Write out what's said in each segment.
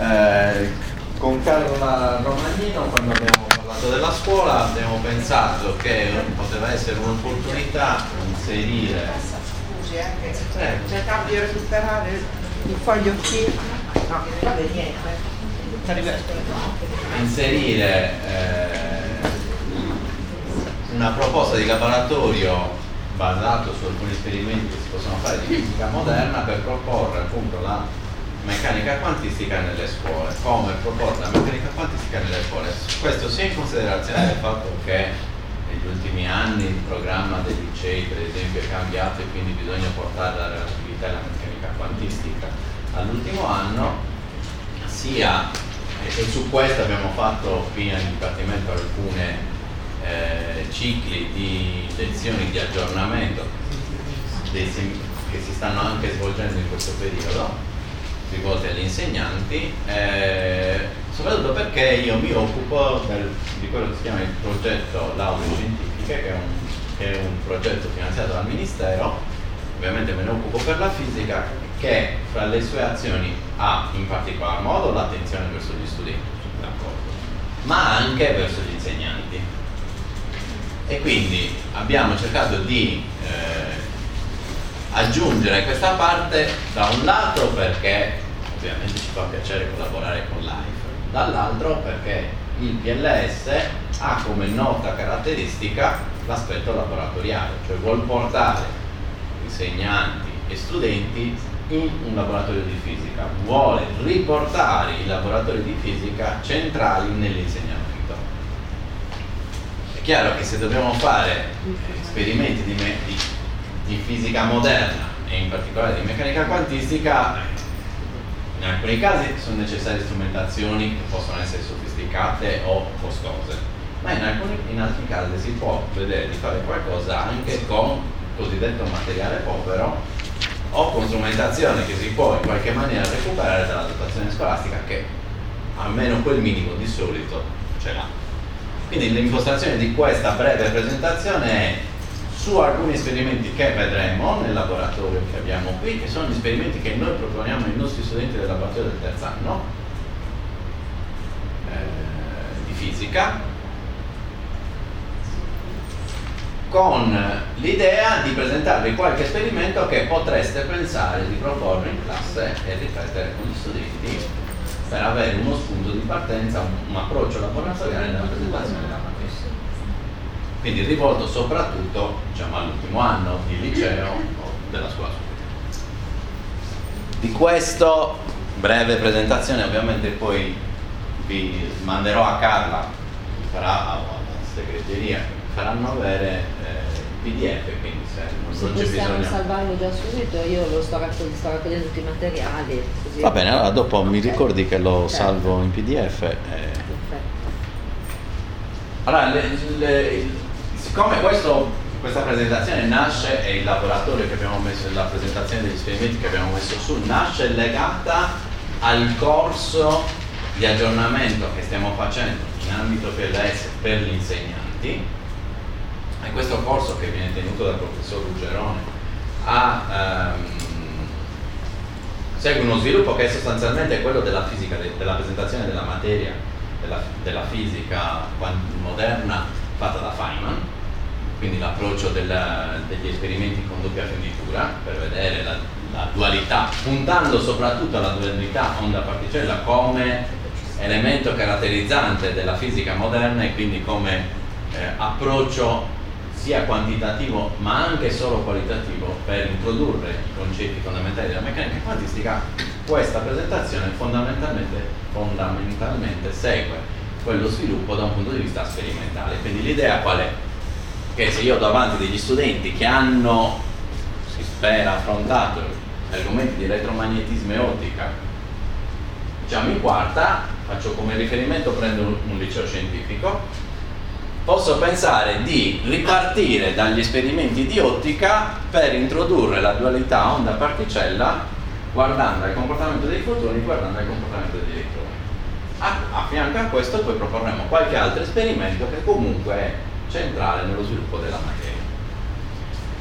Con Carla Romagnino, quando abbiamo parlato della scuola, abbiamo pensato che poteva essere un'opportunità inserire. Scusi, cercavo di recuperare il foglio qui. No, vabbè, niente. Inserire una proposta di laboratorio basato su alcuni esperimenti che si possono fare di fisica moderna per proporre appunto la meccanica quantistica nelle scuole, come proporre la meccanica quantistica nelle scuole. Questo sia in considerazione del fatto che negli ultimi anni il programma dei licei per esempio è cambiato e quindi bisogna portare la relatività e la meccanica quantistica all'ultimo anno, sia e su questo abbiamo fatto qui nel Dipartimento alcune cicli di lezioni di aggiornamento che si stanno anche svolgendo in questo periodo, rivolte agli insegnanti, soprattutto perché io mi occupo di quello che si chiama il progetto Laude Scientifiche, che è un progetto finanziato dal Ministero. Ovviamente me ne occupo per la fisica, che fra le sue azioni ha in particolar modo l'attenzione verso gli studenti, ma anche verso gli insegnanti. E quindi abbiamo cercato di aggiungere questa parte, da un lato perché ovviamente ci fa piacere collaborare con l'AIF, dall'altro perché il PLS ha come nota caratteristica l'aspetto laboratoriale, cioè vuol portare insegnanti e studenti in un laboratorio di fisica, vuole riportare i laboratori di fisica centrali nell'insegnamento. È chiaro che se dobbiamo fare esperimenti di fisica moderna e in particolare di meccanica quantistica, in alcuni casi sono necessarie strumentazioni che possono essere sofisticate o costose, ma in altri casi si può vedere di fare qualcosa anche con cosiddetto materiale povero o con strumentazione che si può in qualche maniera recuperare dalla dotazione scolastica, che almeno quel minimo di solito ce l'ha. Quindi l'impostazione di questa breve presentazione è su alcuni esperimenti che vedremo nel laboratorio che abbiamo qui, che sono gli esperimenti che noi proponiamo ai nostri studenti del laboratorio del terzo anno di fisica, con l'idea di presentarvi qualche esperimento che potreste pensare di proporre in classe e ripetere con gli studenti per avere uno spunto di partenza, un approccio laboratoriale nella presentazione della materia. Quindi rivolto soprattutto, diciamo, all'ultimo anno di liceo o della scuola superiore. Di questo breve presentazione ovviamente poi vi manderò a Carla, che farà alla segreteria, faranno avere il PDF, quindi se non c'è bisogno. Possiamo salvarlo già subito, io lo sto raccogliendo tutti i materiali. Così. Va bene, allora dopo mi ricordi che lo salvo in PDF. Perfetto. Allora, siccome questa presentazione nasce e il laboratorio che abbiamo messo, la presentazione degli esperimenti che abbiamo messo su, nasce legata al corso di aggiornamento che stiamo facendo in ambito PLS per gli insegnanti. E questo corso, che viene tenuto dal professor Ruggerone, segue uno sviluppo che è sostanzialmente quello della fisica, della presentazione della materia, della fisica moderna fatta da Feynman, quindi l'approccio degli esperimenti con doppia fenditura per vedere la dualità, puntando soprattutto alla dualità onda-particella come elemento caratterizzante della fisica moderna e quindi come approccio sia quantitativo ma anche solo qualitativo per introdurre i concetti fondamentali della meccanica quantistica. Questa presentazione fondamentalmente segue quello sviluppo da un punto di vista sperimentale. Quindi l'idea qual è? Che se io ho davanti degli studenti che hanno, si spera, affrontato gli argomenti di elettromagnetismo e ottica, diciamo in quarta, faccio come riferimento, prendo un liceo scientifico, posso pensare di ripartire dagli esperimenti di ottica per introdurre la dualità onda-particella guardando al comportamento dei fotoni, guardando al comportamento degli elettroni. A fianco a questo poi proporremo qualche altro esperimento che comunque è centrale nello sviluppo della materia.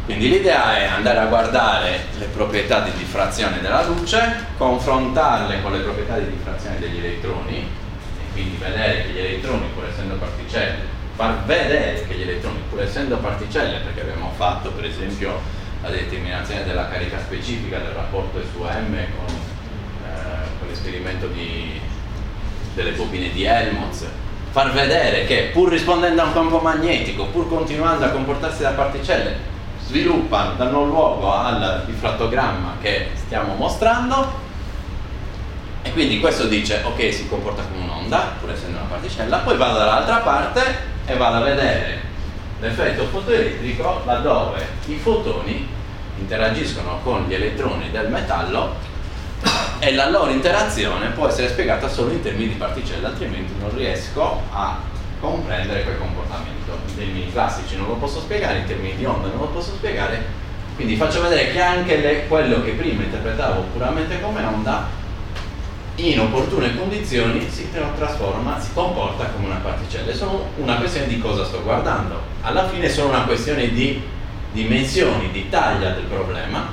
Quindi l'idea è andare a guardare le proprietà di diffrazione della luce, confrontarle con le proprietà di diffrazione degli elettroni e quindi vedere che gli elettroni, pur essendo particelle, far vedere che gli elettroni, pur essendo particelle, perché abbiamo fatto per esempio la determinazione della carica specifica del rapporto SUM con l'esperimento delle bobine di Helmholtz, far vedere che pur rispondendo a un campo magnetico, pur continuando a comportarsi da particelle, sviluppano, danno luogo al diffrattogramma che stiamo mostrando, e quindi questo dice ok, si comporta come un'onda pur essendo una particella. Poi vado dall'altra parte e vado a vedere l'effetto fotoelettrico laddove i fotoni interagiscono con gli elettroni del metallo e la loro interazione può essere spiegata solo in termini di particelle, altrimenti non riesco a comprendere quel comportamento. In termini classici non lo posso spiegare, in termini di onda non lo posso spiegare, quindi faccio vedere che anche quello che prima interpretavo puramente come onda, in opportune condizioni si trasforma, si comporta come una particella. È solo una questione di cosa sto guardando, alla fine è solo una questione di dimensioni, di taglia del problema,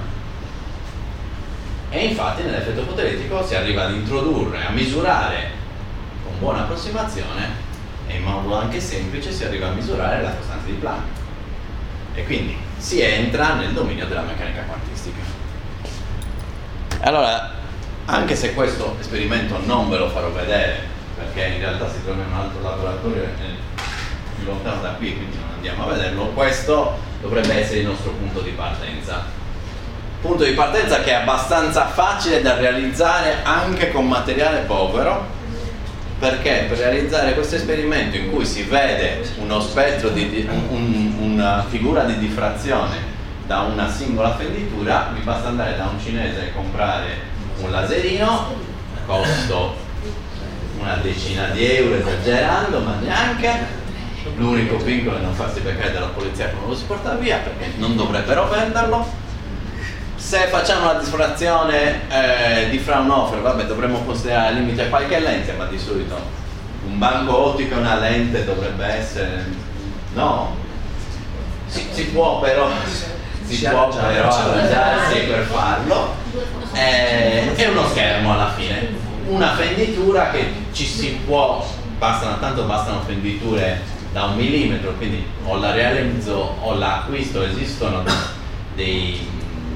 e infatti nell'effetto fotoelettrico si arriva ad introdurre, a misurare con buona approssimazione, e in modo anche semplice si arriva a misurare la costante di Planck, e quindi si entra nel dominio della meccanica quantistica. Allora, anche se questo esperimento non ve lo farò vedere, perché in realtà si trova in un altro laboratorio più lontano da qui, quindi non andiamo a vederlo, questo dovrebbe essere il nostro punto di partenza. Punto di partenza che è abbastanza facile da realizzare anche con materiale povero, perché per realizzare questo esperimento in cui si vede uno spettro una figura di diffrazione da una singola fenditura, vi basta andare da un cinese e comprare un laserino, costo una decina di euro esagerando, ma neanche. L'unico vincolo è non farsi beccare dalla polizia quando lo si porta via, perché non dovrebbero venderlo. Se facciamo la diffrazione di Fraunhofer, vabbè, dovremmo considerare al limite qualche lente, ma di solito un banco ottico e una lente dovrebbe essere, no? Si può però arrangiarsi per farlo. È uno schermo alla fine, una fenditura che ci si può, bastano fenditure da 1 millimetro, quindi o la realizzo o la acquisto. Esistono dei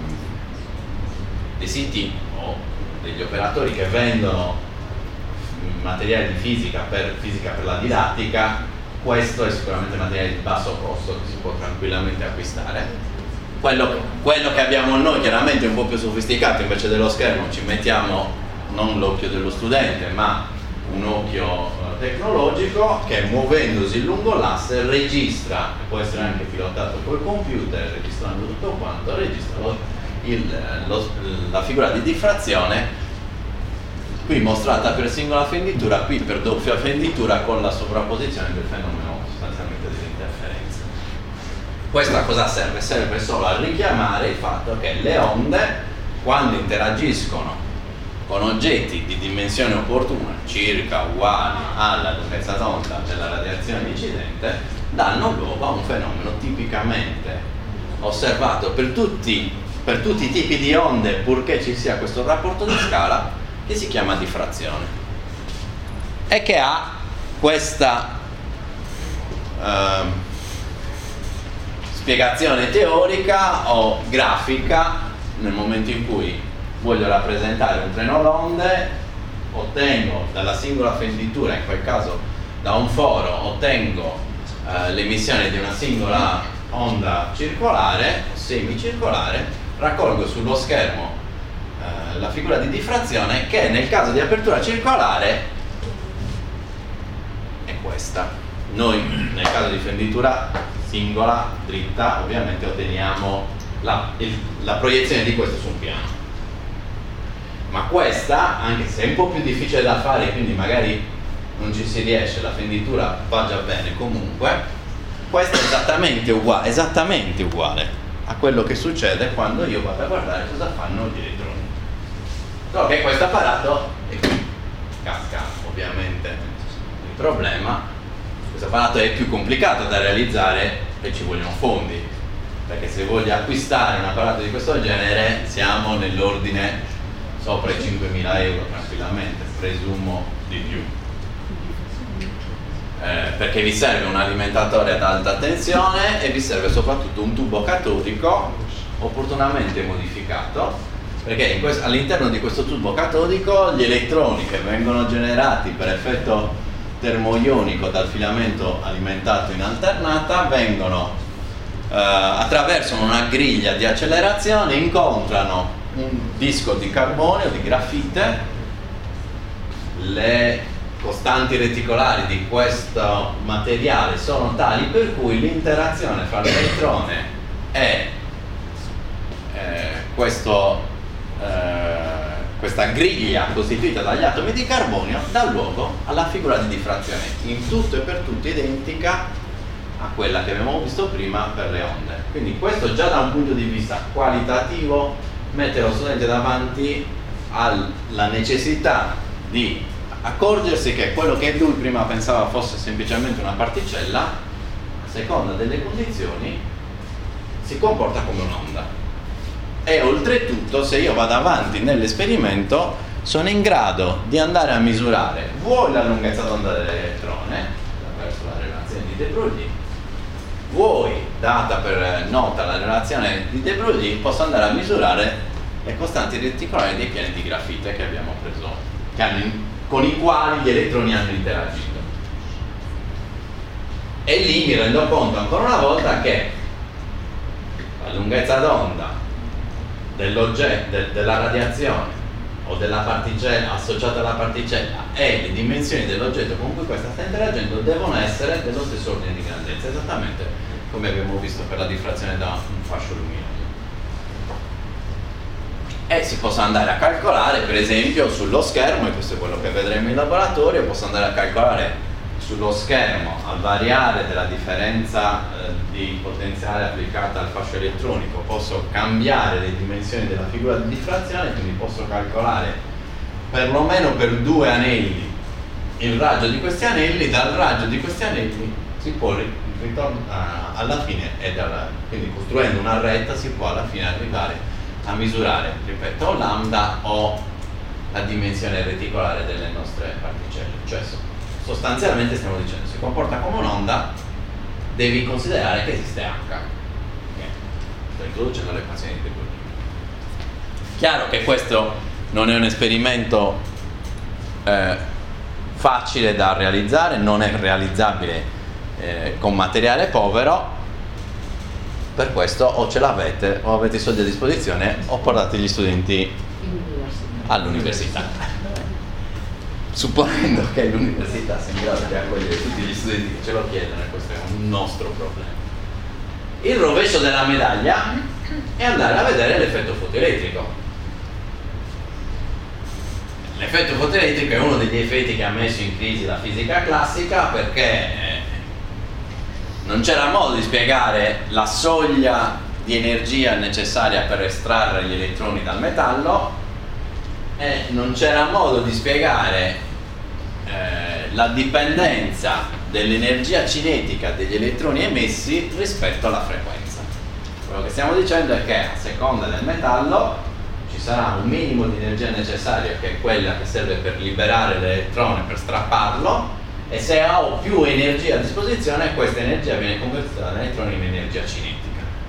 siti o degli operatori che vendono materiali di fisica per la didattica. Questo è sicuramente materiale di basso costo che si può tranquillamente acquistare. Quello che abbiamo noi chiaramente è un po' più sofisticato, invece dello schermo ci mettiamo non l'occhio dello studente ma un occhio tecnologico che, muovendosi lungo l'asse, registra, e può essere anche pilotato col computer, registrando tutto quanto, registra la figura di diffrazione, qui mostrata per singola fenditura, qui per doppia fenditura, con la sovrapposizione del fenomeno sostanzialmente dell'interferenza. Questa cosa serve? Serve solo a richiamare il fatto che le onde, quando interagiscono con oggetti di dimensione opportuna, circa uguali alla lunghezza d'onda della radiazione incidente, danno luogo a un fenomeno tipicamente osservato per tutti i tipi di onde, purché ci sia questo rapporto di scala, che si chiama diffrazione, e che ha questa spiegazione teorica o grafica. Nel momento in cui voglio rappresentare un treno d'onde, ottengo dalla singola fenditura, in quel caso da un foro, ottengo l'emissione di una singola onda circolare o semicircolare, raccolgo sullo schermo la figura di diffrazione, che nel caso di apertura circolare è questa. Noi nel caso di fenditura singola, dritta, ovviamente otteniamo la proiezione di questo su un piano. Ma questa, anche se è un po' più difficile da fare, quindi magari non ci si riesce, la fenditura va già bene comunque, questa è esattamente uguale a quello che succede quando io vado a guardare cosa fanno gli elettroni. Solo che questo apparato, e qui casca ovviamente il problema, questo apparato è più complicato da realizzare e ci vogliono fondi. perché se voglio acquistare un apparato di questo genere siamo nell'ordine sopra i 5.000 euro tranquillamente, presumo di più. Perché vi serve un alimentatore ad alta tensione e vi serve soprattutto un tubo catodico opportunamente modificato, perché all'interno di questo tubo catodico gli elettroni che vengono generati per effetto termoionico dal filamento alimentato in alternata vengono attraverso una griglia di accelerazione, incontrano un disco di carbonio, di grafite, le costanti reticolari di questo materiale sono tali per cui l'interazione fra l'elettrone e questa griglia costituita dagli atomi di carbonio dà luogo alla figura di diffrazione, in tutto e per tutto identica a quella che abbiamo visto prima per le onde. Quindi questo già da un punto di vista qualitativo mette lo studente davanti alla necessità di accorgersi che quello che lui prima pensava fosse semplicemente una particella, a seconda delle condizioni, si comporta come un'onda. E oltretutto, se io vado avanti nell'esperimento, sono in grado di andare a misurare vuoi la lunghezza d'onda dell'elettrone, attraverso la relazione di De Broglie, vuoi, data per nota la relazione di De Broglie, posso andare a misurare le costanti reticolari dei piani di grafite che abbiamo preso, con i quali gli elettroni hanno interagito. E lì mi rendo conto ancora una volta che la lunghezza d'onda dell'oggetto, della radiazione o della particella associata alla particella e le dimensioni dell'oggetto con cui questa sta interagendo devono essere dello stesso ordine di grandezza, esattamente come abbiamo visto per la diffrazione da un fascio luminoso. E si possa andare a calcolare, per esempio, sullo schermo, e questo è quello che vedremo in laboratorio, posso andare a calcolare sullo schermo, al variare della differenza di potenziale applicata al fascio elettronico, posso cambiare le dimensioni della figura di diffrazione, quindi posso calcolare perlomeno per 2 anelli il raggio di questi anelli, dal raggio di questi anelli si può alla fine, quindi costruendo una retta si può alla fine arrivare a misurare, ripeto, o lambda o la dimensione reticolare delle nostre particelle. Cioè sostanzialmente stiamo dicendo, si comporta come un'onda, devi considerare che esiste H. Sto introducendo le equazioni di De Broglie. Chiaro che questo non è un esperimento facile da realizzare, non è realizzabile con materiale povero. Per questo o ce l'avete o avete i soldi a disposizione o portate gli studenti all'università. Supponendo che l'università sia in grado di accogliere tutti gli studenti che ce lo chiedono, e questo è un nostro problema. Il rovescio della medaglia è andare a vedere l'effetto fotoelettrico. L'effetto fotoelettrico è uno degli effetti che ha messo in crisi la fisica classica, perché non c'era modo di spiegare la soglia di energia necessaria per estrarre gli elettroni dal metallo e non c'era modo di spiegare la dipendenza dell'energia cinetica degli elettroni emessi rispetto alla frequenza. Quello che stiamo dicendo è che a seconda del metallo ci sarà un minimo di energia necessaria, che è quella che serve per liberare l'elettrone, per strapparlo, e se ho più energia a disposizione, questa energia viene convertita dall'elettrone in energia cinetica.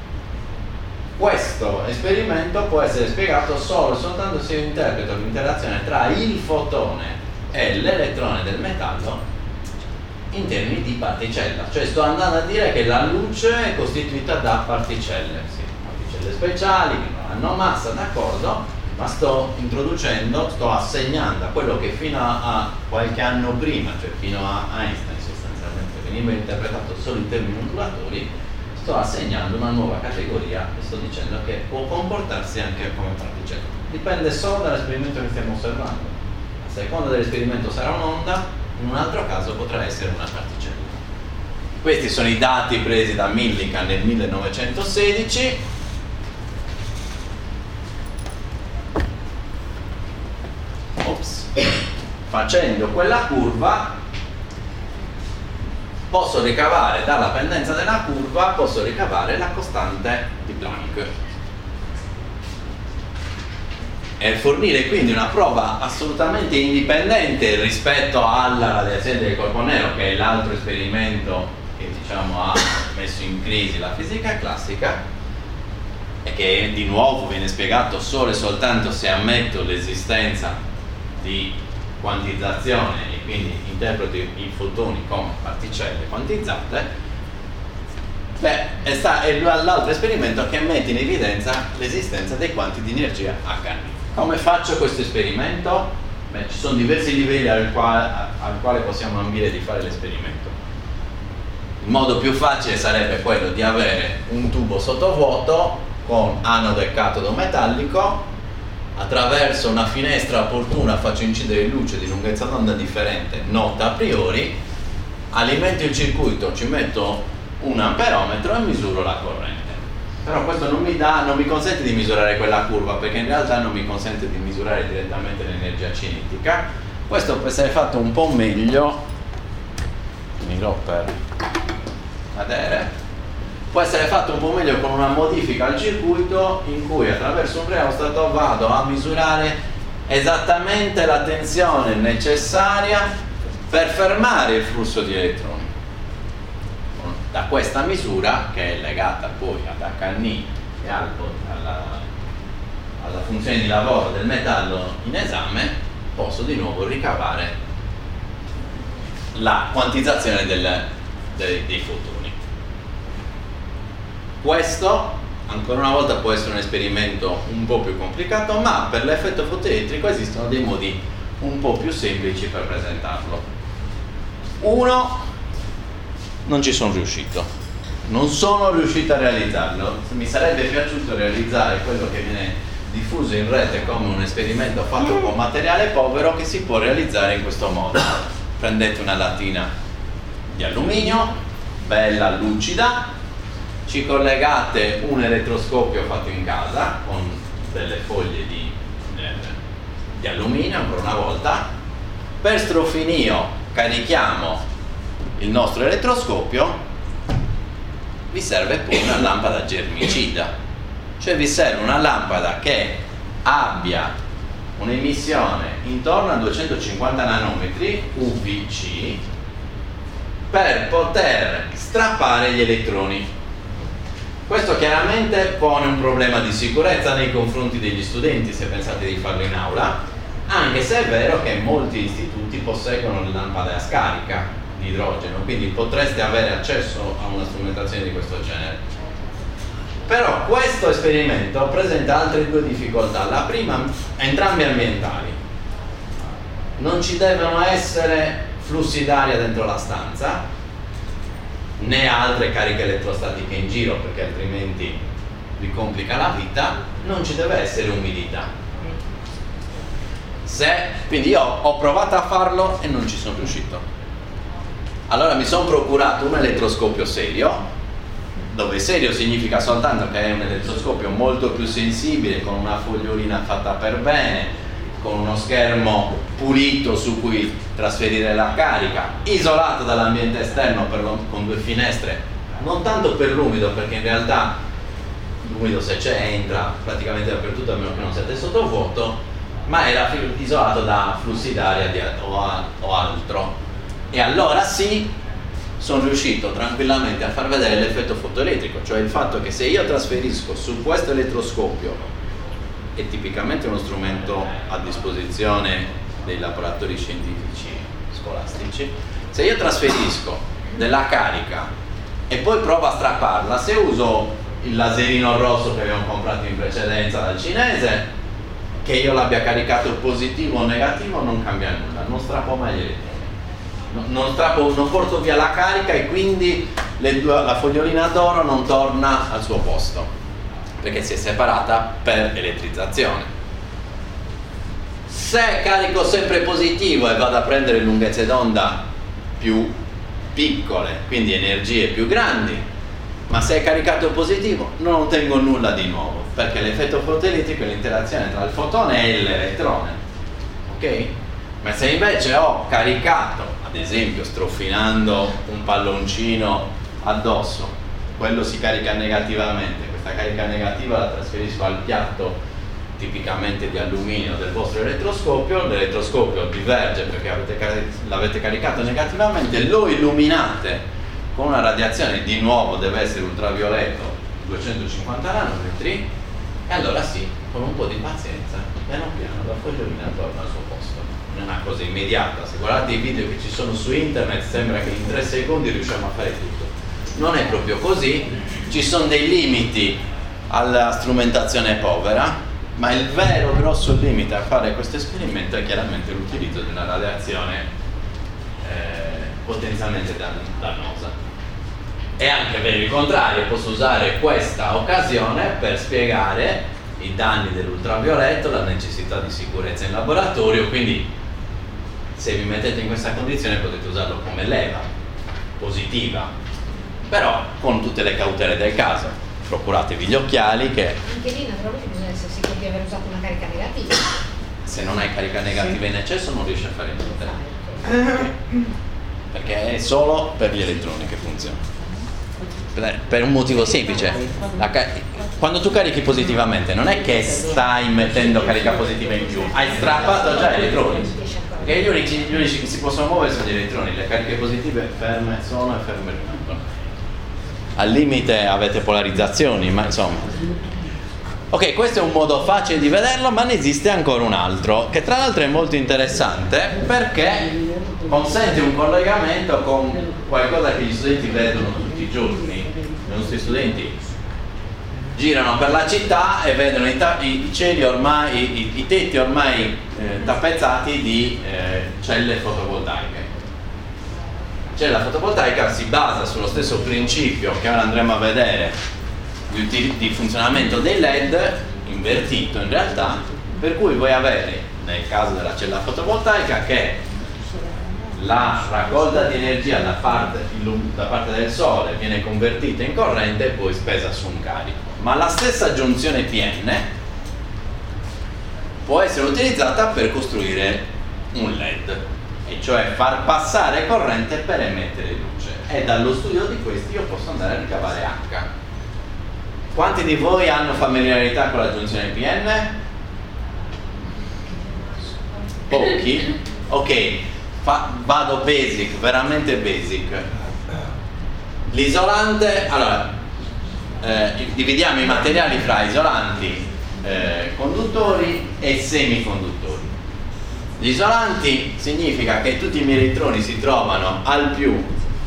Questo esperimento può essere spiegato solo e soltanto se io interpreto l'interazione tra il fotone e l'elettrone del metallo in termini di particella, cioè sto andando a dire che la luce è costituita da particelle, sì, particelle speciali che non hanno massa, d'accordo, ma sto introducendo, sto assegnando a quello che fino a qualche anno prima, cioè fino a Einstein sostanzialmente, veniva interpretato solo in termini ondulatori, sto assegnando una nuova categoria e sto dicendo che può comportarsi anche come particella. Dipende solo dall'esperimento che stiamo osservando. A seconda dell'esperimento sarà un'onda, in un altro caso potrà essere una particella. Questi sono i dati presi da Millikan nel 1916. Facendo quella curva posso ricavare dalla pendenza della curva, posso ricavare la costante di Planck e fornire quindi una prova assolutamente indipendente rispetto alla radiazione del corpo nero, che è l'altro esperimento che diciamo ha messo in crisi la fisica classica, e che di nuovo viene spiegato solo e soltanto se ammetto l'esistenza di quantizzazione e quindi interpreto i fotoni come particelle quantizzate. È l'altro esperimento che mette in evidenza l'esistenza dei quanti di energia H. Come faccio questo esperimento? Ci sono diversi livelli al quale possiamo ambire di fare l'esperimento. Il modo più facile sarebbe quello di avere un tubo sottovuoto con anodo e catodo metallico. Attraverso una finestra opportuna faccio incidere luce di lunghezza d'onda differente, nota a priori, alimento il circuito, ci metto un amperometro e misuro la corrente. Però questo non mi consente di misurare quella curva, perché in realtà non mi consente di misurare direttamente l'energia cinetica. Questo può essere fatto un po' meglio, finirò per cadere. Può essere fatto un po' meglio con una modifica al circuito in cui attraverso un reostato vado a misurare esattamente la tensione necessaria per fermare il flusso di elettroni. Da questa misura, che è legata poi ad HNI e alla funzione di lavoro del metallo in esame, posso di nuovo ricavare la quantizzazione dei fotoni. Questo, ancora una volta, può essere un esperimento un po' più complicato, ma per l'effetto fotoelettrico esistono dei modi un po' più semplici per presentarlo. Uno, non ci sono riuscito. Non sono riuscito a realizzarlo. Mi sarebbe piaciuto realizzare quello che viene diffuso in rete come un esperimento fatto con materiale povero, che si può realizzare in questo modo. Prendete una lattina di alluminio, bella lucida, ci collegate un elettroscopio fatto in casa con delle foglie di alluminio, ancora una volta. Per strofinio carichiamo il nostro elettroscopio. Vi serve poi una lampada germicida, cioè vi serve una lampada che abbia un'emissione intorno a 250 nanometri UVC per poter strappare gli elettroni. Questo chiaramente pone un problema di sicurezza nei confronti degli studenti se pensate di farlo in aula, anche se è vero che molti istituti posseggono le lampade a scarica di idrogeno, quindi potreste avere accesso a una strumentazione di questo genere. Però questo esperimento presenta altre due difficoltà. La prima, entrambe ambientali. Non ci devono essere flussi d'aria dentro la stanza, né altre cariche elettrostatiche in giro, perché altrimenti vi complica la vita. Non ci deve essere umidità. Quindi io ho provato a farlo e non ci sono riuscito. Allora mi sono procurato un elettroscopio serio, dove serio significa soltanto che è un elettroscopio molto più sensibile, con una fogliolina fatta per bene, con uno schermo pulito su cui trasferire la carica, isolato dall'ambiente esterno con due finestre, non tanto per l'umido, perché in realtà l'umido, se c'è, entra praticamente dappertutto, a meno che non siate sottovuoto, ma era isolato da flussi d'aria o altro. E allora sì, sono riuscito tranquillamente a far vedere l'effetto fotoelettrico, cioè il fatto che se io trasferisco su questo elettroscopio, è tipicamente uno strumento a disposizione dei laboratori scientifici scolastici, se io trasferisco della carica e poi provo a strapparla, se uso il laserino rosso che abbiamo comprato in precedenza dal cinese, che io l'abbia caricato positivo o negativo non cambia nulla, non strappo mai gli elettroni, non porto via la carica e quindi la fogliolina d'oro non torna al suo posto, perché si è separata per elettrizzazione. Se carico sempre positivo e vado a prendere lunghezze d'onda più piccole, quindi energie più grandi, ma se è caricato positivo non ottengo nulla di nuovo, perché l'effetto fotoelettrico è l'interazione tra il fotone e l'elettrone, ok? Ma se invece ho caricato, ad esempio strofinando un palloncino addosso, quello si carica negativamente, questa carica negativa la trasferisco al piatto tipicamente di alluminio del vostro elettroscopio, l'elettroscopio diverge perché l'avete caricato negativamente, lo illuminate con una radiazione, di nuovo deve essere ultravioletto, 250 nanometri, e allora sì, con un po' di pazienza, piano piano la fogliolina torna al suo posto. Non è una cosa immediata, se guardate i video che ci sono su internet sembra che in 3 secondi riusciamo a fare tutto. Non è proprio così, ci sono dei limiti alla strumentazione povera, ma il vero grosso limite a fare questo esperimento è chiaramente l'utilizzo di una radiazione potenzialmente dannosa. E anche per il contrario, posso usare questa occasione per spiegare i danni dell'ultravioletto, la necessità di sicurezza in laboratorio, quindi se vi mettete in questa condizione potete usarlo come leva positiva, però con tutte le cautele del caso. Procuratevi gli occhiali che... Anche lì naturalmente bisogna essere sicuri di aver usato una carica negativa. Se non hai carica negativa in eccesso non riesci a fare niente. Perché è solo per gli elettroni che funziona. Per un motivo semplice. Quando tu carichi positivamente non è che stai mettendo carica positiva in più, hai strappato già elettroni. Perché gli unici che si possono muovere sono gli elettroni, le cariche positive ferme sono e ferme rimangono. Al limite avete polarizzazioni, ma insomma. Ok, questo è un modo facile di vederlo, ma ne esiste ancora un altro, che tra l'altro è molto interessante perché consente un collegamento con qualcosa che gli studenti vedono tutti i giorni. I nostri studenti girano per la città e vedono i cieli ormai, i tetti ormai tappezzati di celle fotovoltaiche. Cioè la fotovoltaica si basa sullo stesso principio che ora andremo a vedere di funzionamento dei LED, invertito in realtà, per cui voi avete, nel caso della cella fotovoltaica, che la raccolta di energia da parte del sole viene convertita in corrente e poi spesa su un carico, ma la stessa giunzione PN può essere utilizzata per costruire un LED, e cioè far passare corrente per emettere luce, e dallo studio di questi io posso andare a ricavare H. Quanti di voi hanno familiarità con la giunzione PN? Pochi? Ok, vado basic, veramente basic. L'isolante, allora dividiamo i materiali fra isolanti, conduttori e semiconduttori. Gli isolanti significa che tutti i miei elettroni si trovano al più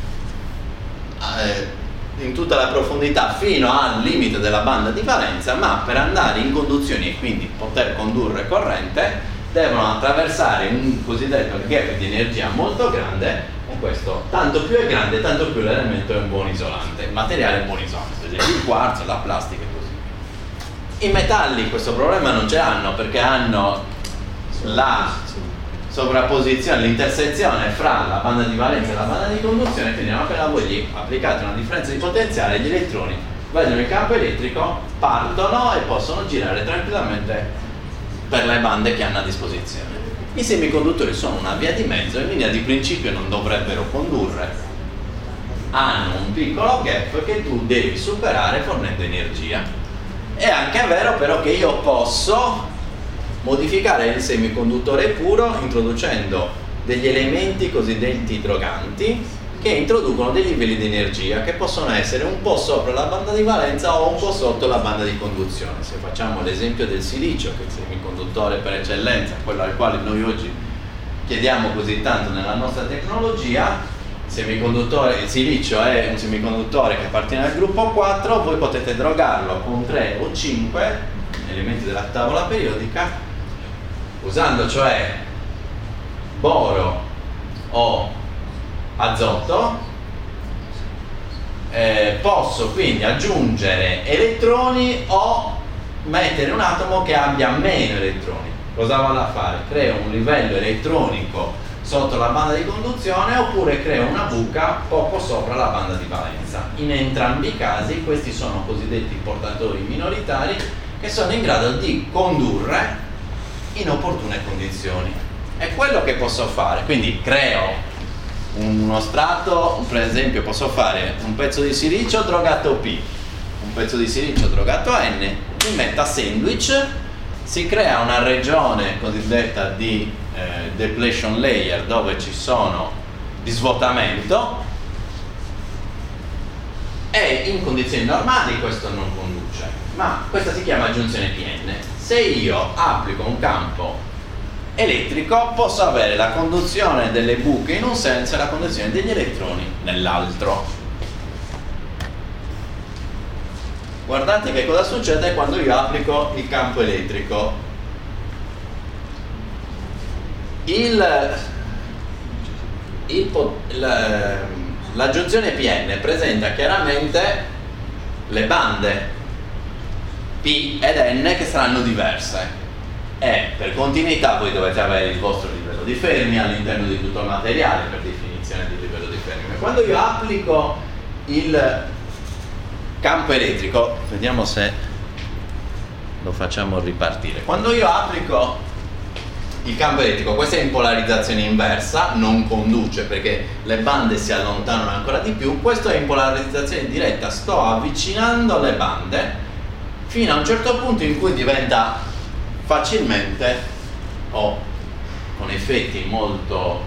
in tutta la profondità fino al limite della banda di valenza, ma per andare in conduzione e quindi poter condurre corrente devono attraversare un cosiddetto gap di energia molto grande, e questo tanto più è grande tanto più l'elemento è un buon isolante, il materiale è un buon isolante, per esempio il quarzo, la plastica e così. I metalli questo problema non ce l'hanno perché hanno la sovrapposizione, l'intersezione fra la banda di valenza e la banda di conduzione, quindi appena voi gli applicate una differenza di potenziale, gli elettroni vedono il campo elettrico, partono e possono girare tranquillamente per le bande che hanno a disposizione. I semiconduttori sono una via di mezzo, in linea di principio non dovrebbero condurre, hanno un piccolo gap che tu devi superare fornendo energia. È anche vero però che io posso modificare il semiconduttore puro introducendo degli elementi cosiddetti droganti che introducono dei livelli di energia che possono essere un po' sopra la banda di valenza o un po' sotto la banda di conduzione. Se facciamo l'esempio del silicio, che è il semiconduttore per eccellenza, quello al quale noi oggi chiediamo così tanto nella nostra tecnologia, il silicio è un semiconduttore che appartiene al gruppo 4, voi potete drogarlo con 3 o 5 elementi della tavola periodica, usando cioè boro o azoto, posso quindi aggiungere elettroni o mettere un atomo che abbia meno elettroni. Cosa vado a fare? Creo un livello elettronico sotto la banda di conduzione oppure creo una buca poco sopra la banda di valenza. In entrambi i casi questi sono cosiddetti portatori minoritari che sono in grado di condurre in opportune condizioni. è quello che posso fare. Quindi creo uno strato, per esempio posso fare un pezzo di silicio drogato P, un pezzo di silicio drogato N, mi metto a sandwich, si crea una regione cosiddetta di depletion layer dove ci sono di svuotamento, e in condizioni normali questo non conduce, ma questa si chiama giunzione PN. Se io applico un campo elettrico posso avere la conduzione delle buche in un senso e la conduzione degli elettroni nell'altro. Guardate che cosa succede quando io applico il campo elettrico. La giunzione PN presenta chiaramente le bande P ed N che saranno diverse. E per continuità voi dovete avere il vostro livello di Fermi all'interno di tutto il materiale per definizione di livello di Fermi. Ma quando io applico il campo elettrico, vediamo se lo facciamo ripartire. Quando io applico il campo elettrico, questa è in polarizzazione inversa, non conduce perché le bande si allontanano ancora di più. Questo è in polarizzazione diretta, sto avvicinando le bande fino a un certo punto in cui diventa facilmente o con effetti molto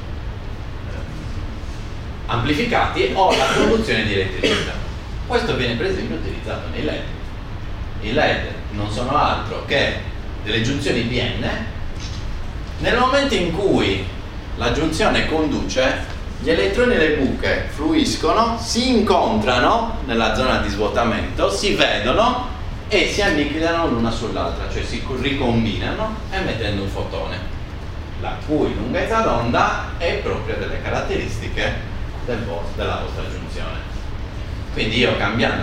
amplificati o la conduzione di elettricità. Questo viene per esempio utilizzato nei LED. I LED non sono altro che delle giunzioni PN. Nel momento in cui la giunzione conduce, gli elettroni e le buche fluiscono, si incontrano nella zona di svuotamento, si vedono e si annichilano l'una sull'altra, cioè si ricombinano emettendo un fotone, la cui lunghezza d'onda è propria delle caratteristiche della vostra giunzione. Quindi io cambiando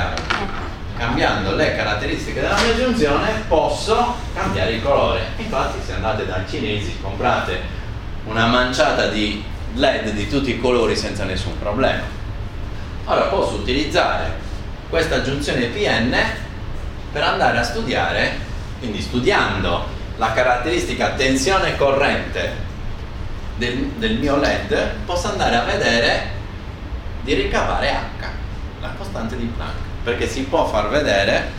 le caratteristiche della mia giunzione posso cambiare il colore. Infatti se andate dai cinesi comprate una manciata di LED di tutti i colori senza nessun problema. Ora posso utilizzare questa giunzione PN per andare a studiare, quindi studiando la caratteristica tensione corrente del mio LED, posso andare a vedere di ricavare H, la costante di Planck, perché si può far vedere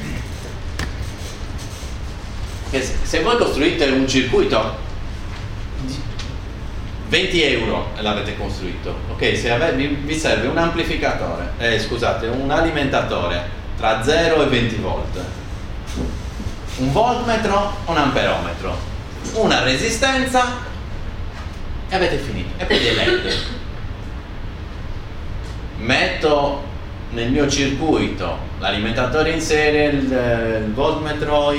che se voi costruite un circuito di 20 euro e l'avete costruito, ok, se vi serve un amplificatore, un alimentatore tra 0 e 20 volt, un voltmetro, un amperometro, una resistenza e avete finito. E poi dei LED. Metto nel mio circuito l'alimentatore in serie, il voltmetro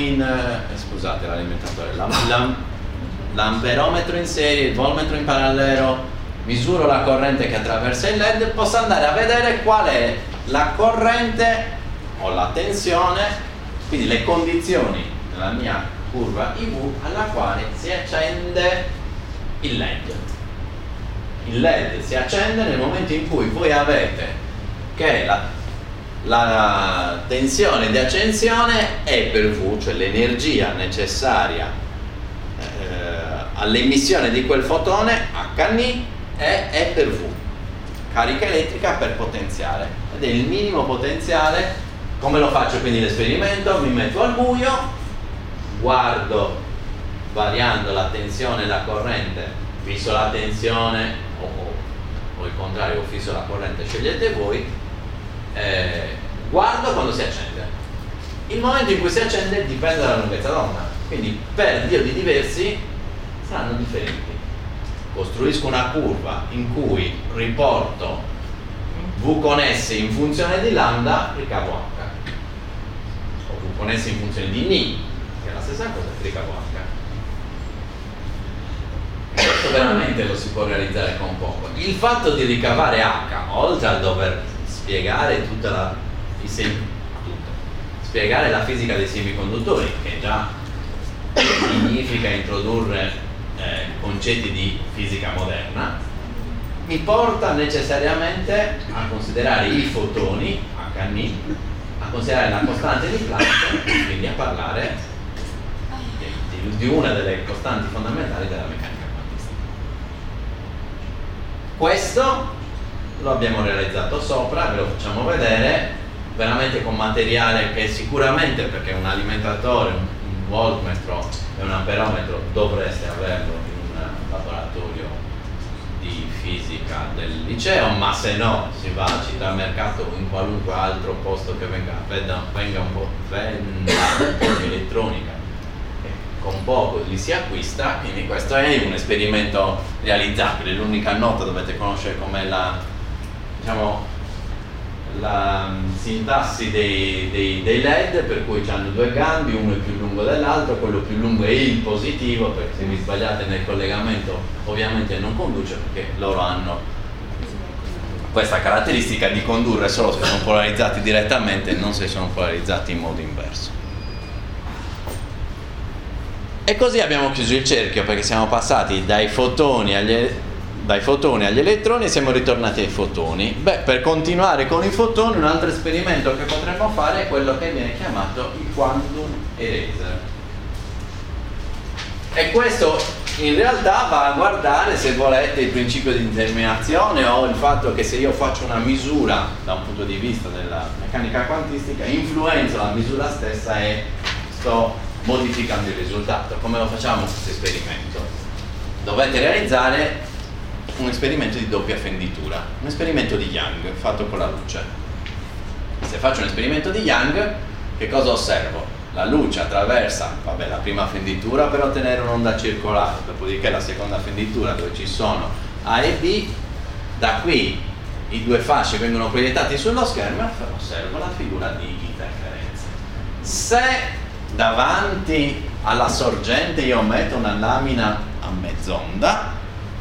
l'amperometro in serie, il voltmetro in parallelo, misuro la corrente che attraversa il LED, posso andare a vedere qual è la corrente o la tensione, quindi le condizioni della mia curva IV alla quale si accende il LED. Il LED si accende nel momento in cui voi avete che la tensione di accensione E per V, cioè l'energia necessaria all'emissione di quel fotone HN è E per V, carica elettrica per potenziale, ed è il minimo potenziale. Come lo faccio quindi l'esperimento? Mi metto al buio, guardo variando la tensione e la corrente, fisso la tensione o il contrario, fisso la corrente, scegliete voi, guardo quando si accende. Il momento in cui si accende dipende dalla lunghezza d'onda, quindi per periodi diversi saranno differenti. Costruisco una curva in cui riporto V con S in funzione di lambda, ricavo H, o V con S in funzione di Ni, che è la stessa cosa, ricavo H. Questo veramente lo si può realizzare con poco. Il fatto di ricavare H, oltre a dover spiegare spiegare la fisica dei semiconduttori, che già significa introdurre concetti di fisica moderna, mi porta necessariamente a considerare i fotoni HN, a considerare la costante di Planck, quindi a parlare di di una delle costanti fondamentali della meccanica quantistica. Questo lo abbiamo realizzato sopra, ve lo facciamo vedere, veramente con materiale che sicuramente, perché un alimentatore, un voltmetro e un amperometro dovreste averlo in un laboratorio di fisica del liceo, ma se no si va a Città Mercato o in qualunque altro posto che venda un po' di elettronica e con poco li si acquista. Quindi questo è un esperimento realizzabile. L'unica nota dovete conoscere com'è la sintassi dei LED, per cui hanno due gambi, uno è più lungo dell'altro, quello più lungo è il positivo, perché se vi sbagliate nel collegamento ovviamente non conduce, perché loro hanno questa caratteristica di condurre solo se sono polarizzati direttamente e non se sono polarizzati in modo inverso. E così abbiamo chiuso il cerchio, perché siamo passati dai fotoni agli elettroni e siamo ritornati ai fotoni. Per continuare con i fotoni, un altro esperimento che potremmo fare è quello che viene chiamato il quantum eraser. E questo in realtà va a guardare, se volete, il principio di determinazione o il fatto che se io faccio una misura da un punto di vista della meccanica quantistica, influenzo la misura stessa e sto modificando il risultato. Come lo facciamo questo esperimento? Dovete realizzare un esperimento di doppia fenditura, un esperimento di Young fatto con la luce. Se faccio un esperimento di Young, che cosa osservo? La luce attraversa, la prima fenditura per ottenere un'onda circolare, dopodiché la seconda fenditura dove ci sono A e B. Da qui i due fasci vengono proiettati sullo schermo e osservo la figura di interferenza. Se davanti alla sorgente io metto una lamina a mezz'onda,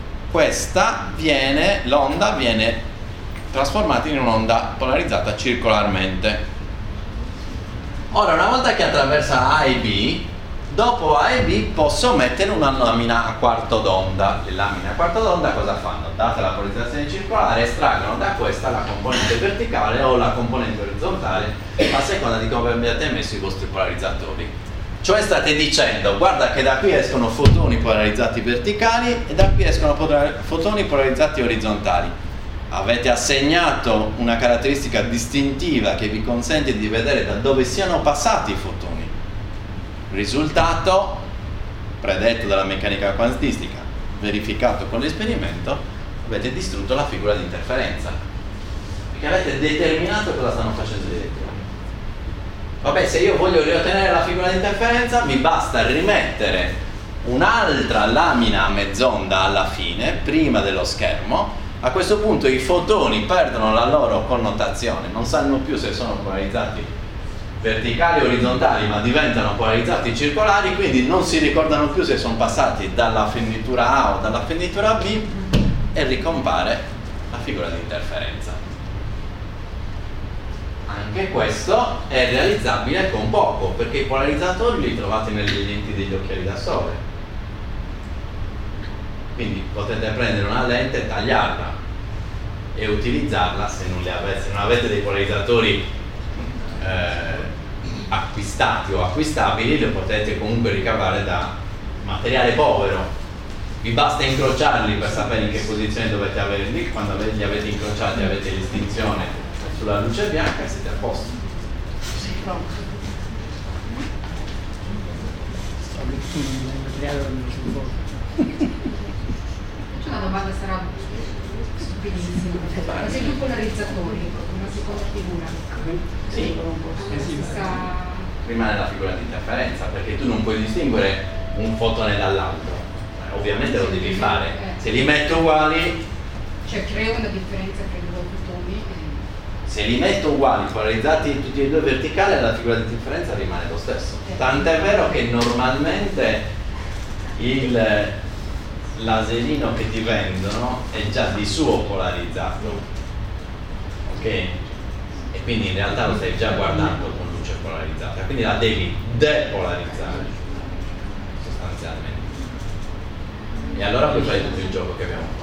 l'onda viene trasformata in un'onda polarizzata circolarmente. Ora, una volta che attraversa A e B, dopo A e B posso mettere una lamina a quarto d'onda. Le lamine a quarto d'onda cosa fanno? Data la polarizzazione circolare, estraggono da questa la componente verticale o la componente orizzontale, a seconda di come abbiate messo i vostri polarizzatori. Cioè state dicendo, guarda che da qui escono fotoni polarizzati verticali e da qui escono fotoni polarizzati orizzontali. Avete assegnato una caratteristica distintiva che vi consente di vedere da dove siano passati i fotoni. Risultato predetto dalla meccanica quantistica, verificato con l'esperimento, avete distrutto la figura di interferenza, perché avete determinato cosa stanno facendo gli elettroni. Vabbè, se io voglio riottenere la figura di interferenza, mi basta rimettere un'altra lamina a mezz'onda alla fine, prima dello schermo. A questo punto i fotoni perdono la loro connotazione, non sanno più se sono polarizzati verticali o orizzontali, ma diventano polarizzati circolari, quindi non si ricordano più se sono passati dalla fenditura A o dalla fenditura B, e ricompare la figura di interferenza. Anche questo è realizzabile con poco, perché i polarizzatori li trovate nelle lenti degli occhiali da sole. Quindi potete prendere una lente, tagliarla e utilizzarla. Se non avete dei polarizzatori acquistati o acquistabili, lo potete comunque ricavare da materiale povero. Vi basta incrociarli per sapere in che posizione dovete averli. Quando li avete incrociati avete l'estinzione sulla luce bianca e siete a posto. C'è una domanda, sarà stupidissima. Ma se due polarizzatori, una seconda figura, Sì. Rimane la figura di interferenza, perché tu non puoi distinguere un fotone dall'altro. Ovviamente lo devi fare. Se li metto uguali, cioè creo una differenza tra i due fotoni. se li metto uguali, polarizzati tutti e due verticali, la figura di interferenza rimane lo stesso. Tant'è vero che normalmente il laserino che ti vendono è già di suo polarizzato, ok? E quindi in realtà lo stai già guardando con luce polarizzata, quindi la devi depolarizzare sostanzialmente. E allora puoi fare tutto il gioco che abbiamo fatto.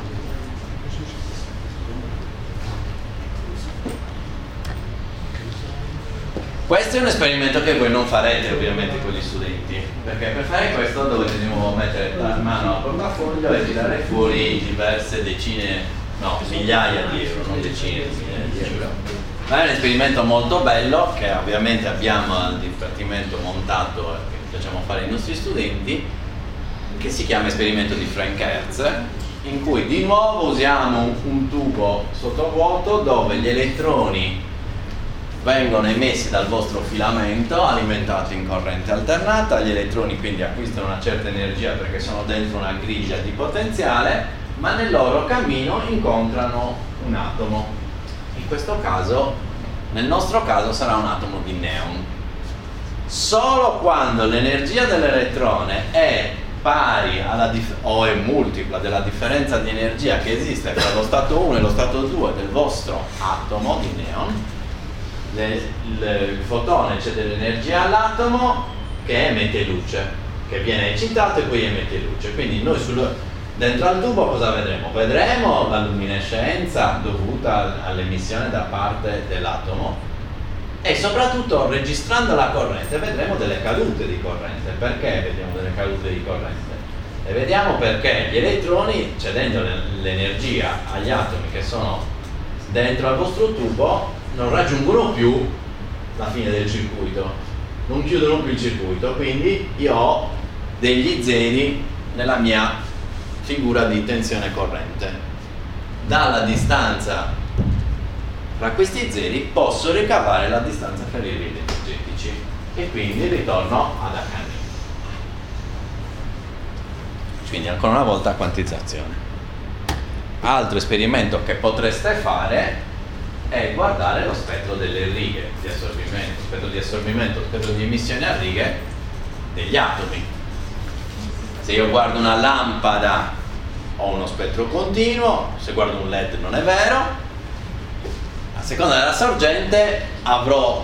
Questo è un esperimento che voi non farete ovviamente con gli studenti, perché per fare questo dovete di nuovo mettere la mano al portafoglio e tirare fuori diverse migliaia di euro, non decine di migliaia di euro. Ma è un esperimento molto bello che ovviamente abbiamo al dipartimento montato e che facciamo fare ai nostri studenti, che si chiama esperimento di Frank Hertz, in cui di nuovo usiamo un tubo sottovuoto dove gli elettroni vengono emessi dal vostro filamento alimentato in corrente alternata, gli elettroni quindi acquistano una certa energia perché sono dentro una griglia di potenziale, ma nel loro cammino incontrano un atomo. In questo caso, nel nostro caso, sarà un atomo di neon. Solo quando l'energia dell'elettrone è pari o è multipla della differenza di energia che esiste tra lo stato 1 e lo stato 2 del vostro atomo di neon, il fotone cede l'energia all'atomo che emette luce, che viene eccitato e poi emette luce. Quindi noi dentro al tubo cosa vedremo? Vedremo la luminescenza dovuta all'emissione da parte dell'atomo e soprattutto registrando la corrente vedremo delle cadute di corrente. Perché vediamo delle cadute di corrente? E vediamo perché gli elettroni, cedendo l'energia agli atomi che sono dentro al vostro tubo, non raggiungono più la fine del circuito, non chiudono più il circuito, quindi io ho degli zeri nella mia figura di tensione corrente. Dalla distanza tra questi zeri posso ricavare la distanza fra i livelli energetici e quindi ritorno ad H. Quindi ancora una volta quantizzazione. Altro esperimento che potreste fare è guardare lo spettro delle righe di assorbimento, spettro di emissione a righe degli atomi. Se io guardo una lampada ho uno spettro continuo, se guardo un LED non è vero. A seconda della sorgente avrò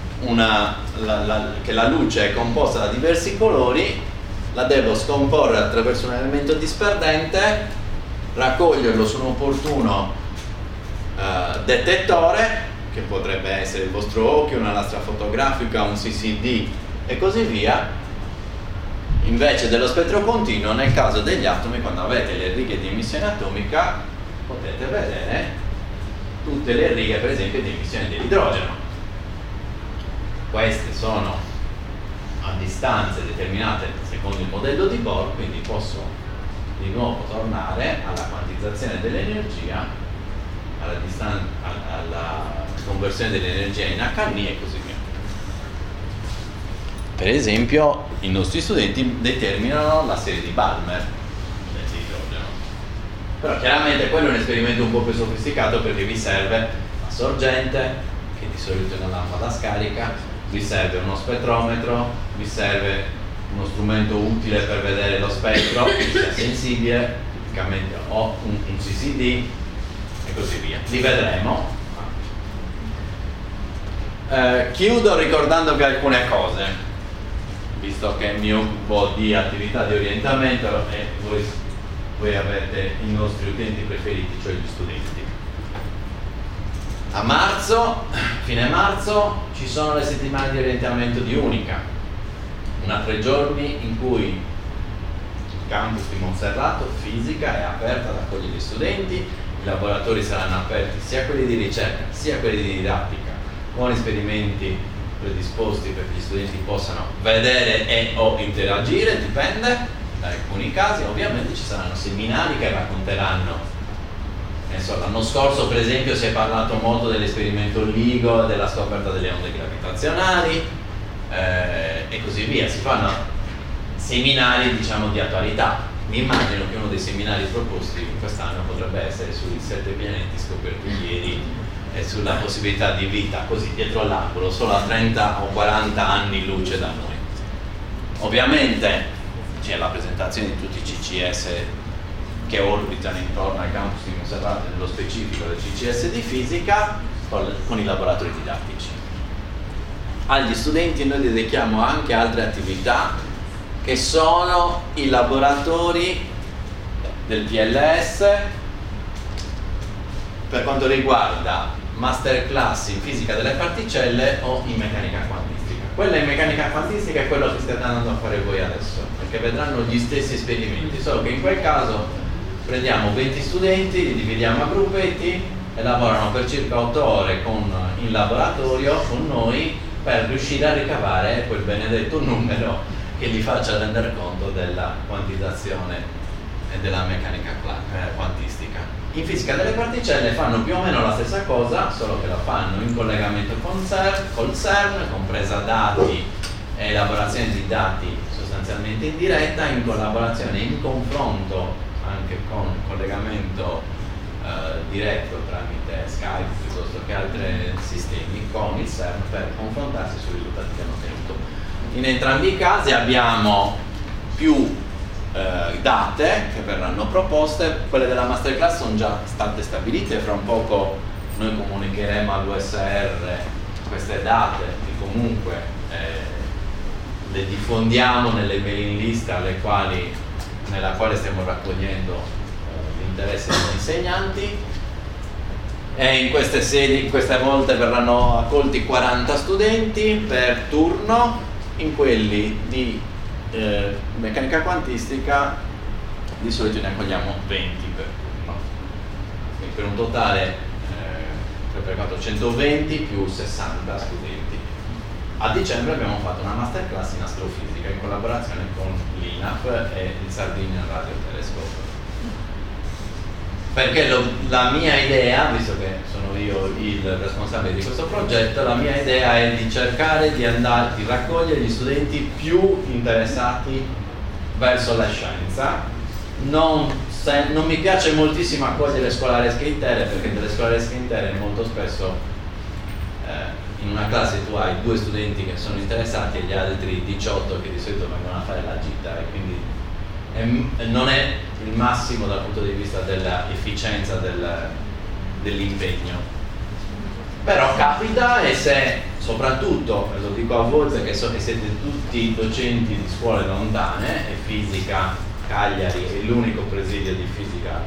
che la luce è composta da diversi colori, la devo scomporre attraverso un elemento disperdente, raccoglierlo su un opportuno detettore, che potrebbe essere il vostro occhio, una lastra fotografica, un CCD e così via. Invece dello spettro continuo, nel caso degli atomi, quando avete le righe di emissione atomica, potete vedere tutte le righe, per esempio, di emissione dell'idrogeno. Queste sono a distanze determinate secondo il modello di Bohr, quindi posso di nuovo tornare alla quantizzazione dell'energia, alla conversione dell'energia in Hν e così via. Per esempio, i nostri studenti determinano la serie di Balmer dell'idrogeno. Però chiaramente quello è un esperimento un po' più sofisticato perché vi serve la sorgente, che di solito è una lampada scarica, vi serve uno spettrometro, vi serve uno strumento utile per vedere lo spettro che sia sensibile, tipicamente o un CCD e così via. Li vedremo. Chiudo ricordandovi alcune cose, visto che mi occupo di attività di orientamento e voi avete i nostri utenti preferiti, cioè gli studenti. A marzo, fine marzo, ci sono le settimane di orientamento di Unica, 3 giorni in cui il campus di Monserrato, fisica, è aperta ad accogliere gli studenti, i laboratori saranno aperti sia quelli di ricerca sia quelli di didattica, con esperimenti predisposti perché gli studenti possano vedere e o interagire, dipende da alcuni casi. Ovviamente ci saranno seminari che racconteranno. L'anno scorso per esempio si è parlato molto dell'esperimento LIGO e della scoperta delle onde gravitazionali e così via. Si fanno seminari, diciamo, di attualità. Mi immagino che uno dei seminari proposti quest'anno potrebbe essere sui 7 pianeti scoperti ieri e sulla possibilità di vita così dietro l'angolo, solo a 30 o 40 anni luce da noi. Ovviamente c'è la presentazione di tutti i CCS che orbitano intorno al campus di Monserrato, nello specifico del CCS di fisica, con i laboratori didattici. Agli studenti noi dedichiamo anche altre attività che sono i laboratori del PLS per quanto riguarda masterclass in fisica delle particelle o in meccanica quantistica. Quella in meccanica quantistica è quello che state andando a fare voi adesso, perché vedranno gli stessi esperimenti, solo che in quel caso prendiamo 20 studenti, li dividiamo a gruppetti e lavorano per circa 8 ore in laboratorio con noi per riuscire a ricavare quel benedetto numero che gli faccia rendere conto della quantizzazione e della meccanica quantistica. In fisica delle particelle fanno più o meno la stessa cosa, solo che la fanno in collegamento col CERN, compresa dati e elaborazione di dati sostanzialmente in diretta, in collaborazione, in confronto anche con collegamento diretto tramite Skype piuttosto che altri sistemi con il CERN per confrontarsi sui risultati che hanno ottenuto. In entrambi i casi abbiamo più date che verranno proposte. Quelle della masterclass sono già state stabilite, fra un poco noi comunicheremo all'USR queste date che comunque le diffondiamo nelle mailing list nella quale stiamo raccogliendo l'interesse degli insegnanti, e in queste volte verranno accolti 40 studenti per turno. In quelli di meccanica quantistica di solito ne accogliamo 20 per turno, quindi per un totale per 420 più 60 studenti. A dicembre abbiamo fatto una masterclass in astrofisica in collaborazione con l'INAF e il Sardinian Radio Telescope, perché la mia idea, visto che sono io il responsabile di questo progetto, la mia idea è di cercare di raccogliere gli studenti più interessati verso la scienza. Non mi piace moltissimo accogliere scolaresche intere, perché delle scolaresche intere molto spesso in una classe tu hai 2 studenti che sono interessati e gli altri 18 che di solito vengono a fare la gita, e quindi non è il massimo dal punto di vista dell'efficienza dell'impegno. Però capita, e se soprattutto, lo dico a voi perché so che siete tutti docenti di scuole lontane, e Fisica Cagliari è l'unico presidio di fisica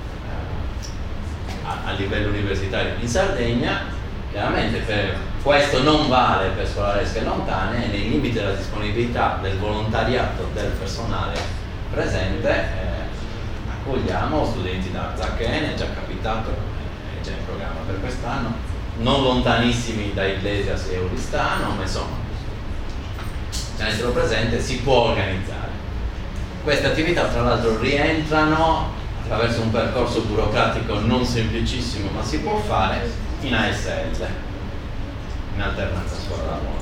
a livello universitario in Sardegna, chiaramente questo non vale per scolaresche lontane, e nei limiti della disponibilità del volontariato del personale presente accogliamo studenti da Zacchene, è già capitato, è già in programma per quest'anno, non lontanissimi da Iglesias e Oristano, ma insomma tenetelo presente, si può organizzare. Queste attività tra l'altro rientrano attraverso un percorso burocratico non semplicissimo, ma si può fare in ASL, in alternanza scuola-lavoro.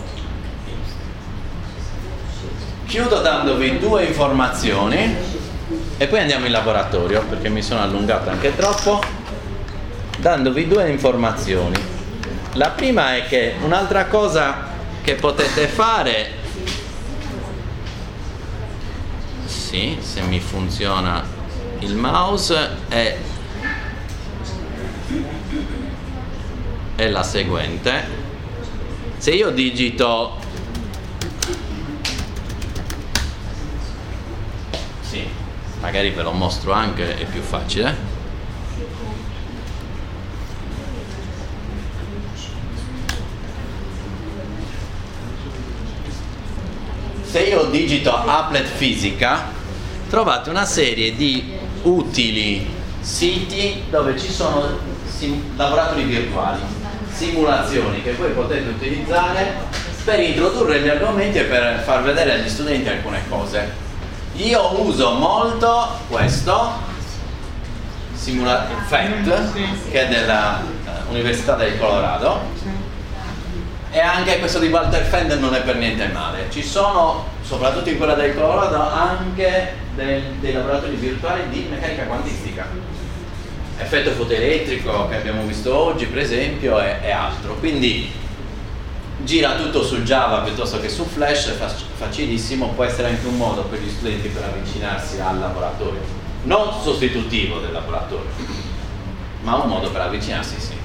Chiudo dandovi 2 informazioni e poi andiamo in laboratorio, perché mi sono allungato anche troppo, dandovi 2 informazioni. La prima è che un'altra cosa che potete fare, sì, se mi funziona il mouse, è la seguente. Se io digito, sì, magari ve lo mostro anche, è più facile. Se io digito Applet Fisica, trovate una serie di utili siti dove ci sono laboratori virtuali, simulazioni che voi potete utilizzare per introdurre gli argomenti e per far vedere agli studenti alcune cose. Io uso molto questo FET, che è dell'Università del Colorado, e anche questo di Walter Fender non è per niente male. Ci sono, soprattutto in quella del Colorado, anche dei laboratori virtuali di meccanica quantistica, effetto fotoelettrico che abbiamo visto oggi per esempio, e altro. Quindi gira tutto su Java piuttosto che su Flash, è facilissimo, può essere anche un modo per gli studenti per avvicinarsi al laboratorio, non sostitutivo del laboratorio, ma un modo per avvicinarsi, sì.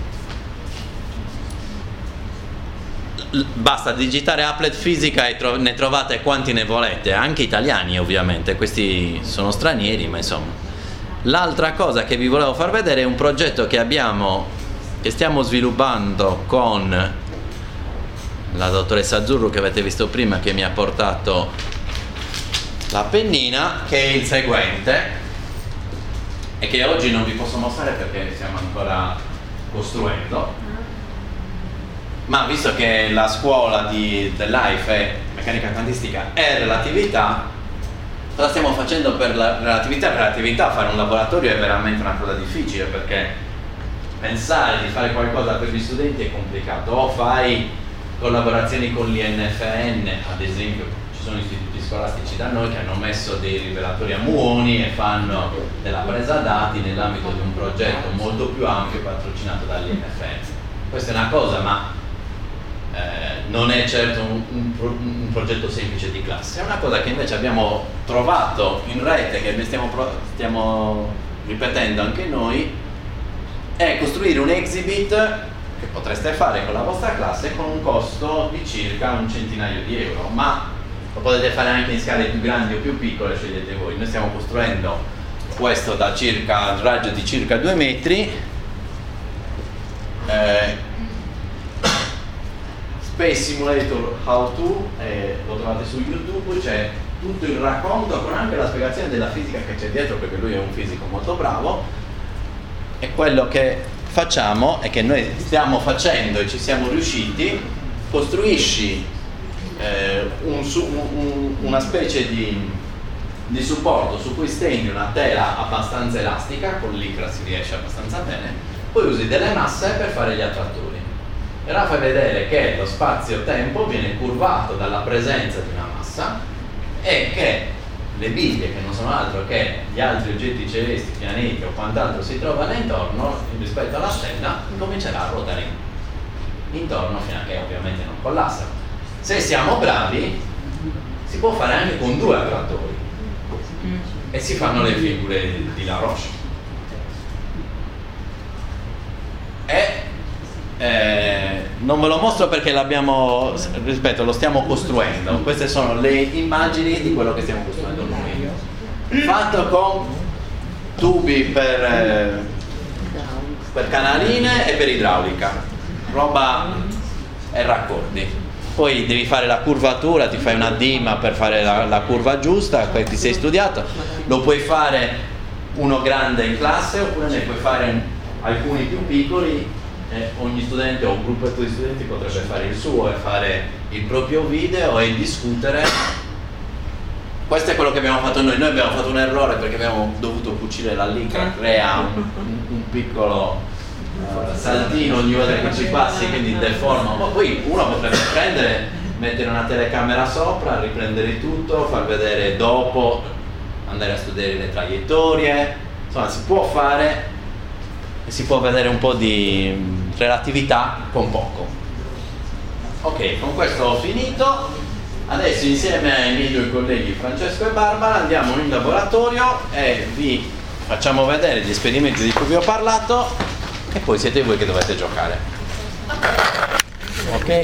Basta digitare Applet Fisica e ne trovate quanti ne volete, anche italiani ovviamente, questi sono stranieri, ma insomma. L'altra cosa che vi volevo far vedere è un progetto che abbiamo che stiamo sviluppando con la dottoressa Azzurro, che avete visto prima, che mi ha portato la pennina, che è il seguente, e che oggi non vi posso mostrare perché stiamo ancora costruendo, ma visto che la scuola dell'AIF è meccanica quantistica e relatività, cosa stiamo facendo per la relatività? Fare un laboratorio è veramente una cosa difficile, perché pensare di fare qualcosa per gli studenti è complicato. O fai collaborazioni con l'INFN, ad esempio ci sono istituti scolastici da noi che hanno messo dei rivelatori a muoni e fanno della presa dati nell'ambito di un progetto molto più ampio patrocinato dall'INFN. Questa è una cosa, ma non è certo un progetto semplice di classe. È una cosa che invece abbiamo trovato in rete, che stiamo ripetendo anche noi, è costruire un exhibit che potreste fare con la vostra classe con un costo di circa un centinaio di euro, ma lo potete fare anche in scale più grandi o più piccole, scegliete voi. Noi stiamo costruendo questo da raggio di circa 2 metri, Space Simulator How To, lo trovate su YouTube, c'è tutto il racconto con anche la spiegazione della fisica che c'è dietro, perché lui è un fisico molto bravo. E quello che facciamo è che noi stiamo facendo e ci siamo riusciti, costruisci una specie di supporto su cui stendi una tela abbastanza elastica, con l'icra si riesce abbastanza bene, poi usi delle masse per fare gli attrattori. E allora fai vedere che lo spazio-tempo viene curvato dalla presenza di una massa e che le biglie, che non sono altro che gli altri oggetti celesti, pianeti o quant'altro si trovano intorno, rispetto alla stella, comincerà a ruotare intorno fino a che ovviamente non collassano. Se siamo bravi, si può fare anche con 2 attrattori e si fanno le figure di La Roche. Non ve lo mostro perché lo stiamo costruendo. Queste sono le immagini di quello che stiamo costruendo noi, fatto con tubi per canaline e per idraulica, roba e raccordi. Poi devi fare la curvatura, ti fai una dima per fare la curva giusta, poi ti sei studiato. Lo puoi fare uno grande in classe, oppure ne puoi fare alcuni più piccoli. Ogni studente o un gruppetto di studenti potrebbe fare il suo e fare il proprio video e discutere. Questo è quello che abbiamo fatto noi. Noi abbiamo fatto un errore perché abbiamo dovuto cucire la licra, crea un piccolo saltino ogni volta che ci passi, quindi deforma. Ma poi uno potrebbe prendere, mettere una telecamera sopra, riprendere tutto, far vedere dopo, andare a studiare le traiettorie. Insomma, si può fare, si può vedere un po' di relatività con poco. Ok, con questo ho finito. Adesso insieme ai miei 2 colleghi Francesco e Barbara andiamo in laboratorio e vi facciamo vedere gli esperimenti di cui vi ho parlato e poi siete voi che dovete giocare. Ok?